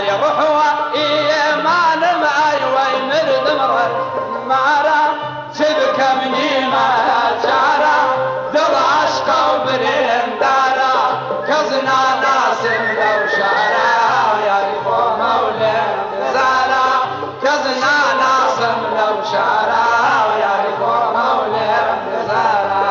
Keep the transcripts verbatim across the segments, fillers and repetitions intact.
أري روحوا إيمان معي ويمرد مرر مارا شبك مني ما شعرا دل عشق وبرين دارا كزنا ناسم لو شعرا يا ريخو مولي زارا كزنا ناسم لو شعرا يا ريخو مولي زارا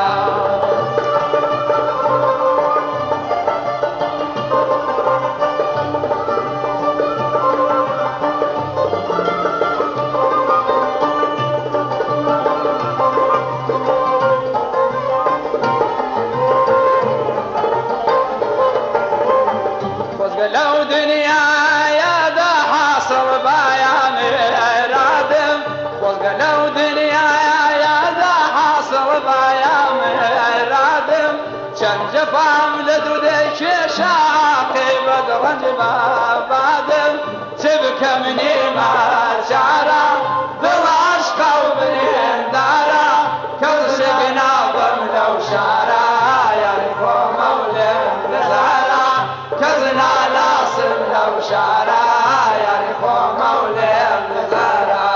لو دنيا يا دا حاصل بايا مرادم وقال لو دنيا يا دا حاصل بايا مرادم شن جفام لدودي شاقي بدرج بادم سبك مني ما شعرا ذل عشق وبنين دارا كل سقنا ضم لو شعرا يا ريخو مولي زارا كزنا ناصر لو شعرا يا ريخو مولي زارا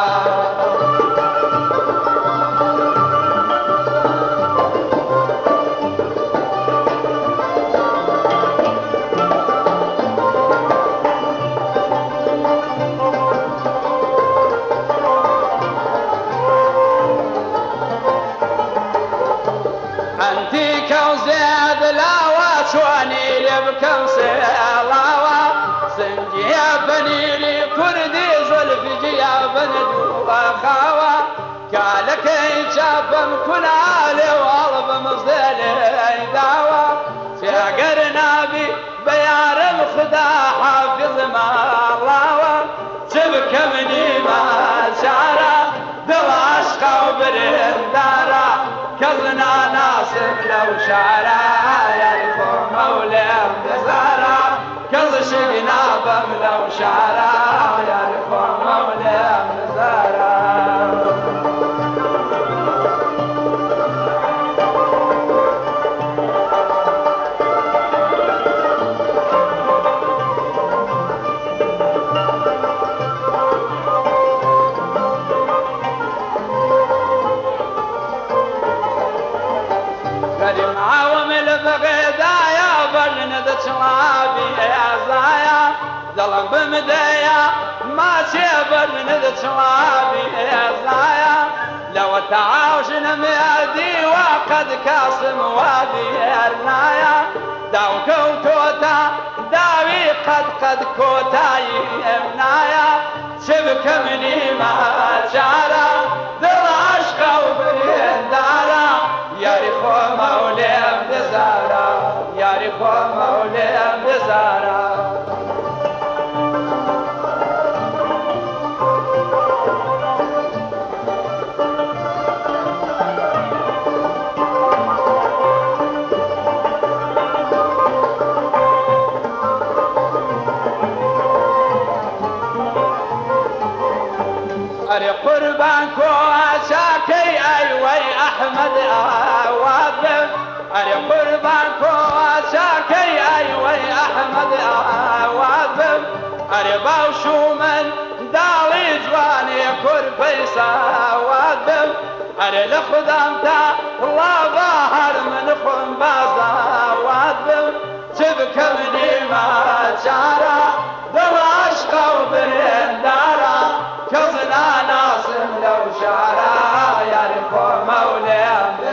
انتي كوزيد لا وشواني لبكم سيلاوا سنجي يا بني لي كردي زلف جيا بني خاوا كالك شافم كل عالي والب مصدل دعوة سيقر نبي بيار الخدا حافظ ما الله سبك مني ما شعرا دل عشق وبرين دارا كزنا ناصم لو شعرا يا ريخو مولي زارا كز شقنا بم لو شعرا يا ريخو مولي زارا قدم عوامل بغدايا بجند شلابي يا زايا ظلم بمدايا ما شيء بجند شلابي يا زايا لو تعاوش نميادي وقد كاسم وادي ارنايا داو كوتوتا داوي قد قد كوتاي ابنايا شبك مني ما شعرا ذل عشق وبرين دارا يا ريخو مولي بزارا يا ريخو مولي بزارا أري قربانكو عشاكي أيوي أحمد أواب أري قربانكو عشاكي أيوي أحمد أواب أري باوشو من دالي جواني كربي سواب أري لخدمتا الله ظاهر من خن بازواب سبك مني ما شعرا دل عشق وبرين دارا كزنا ناصم لو شعرا يا ريخو مولي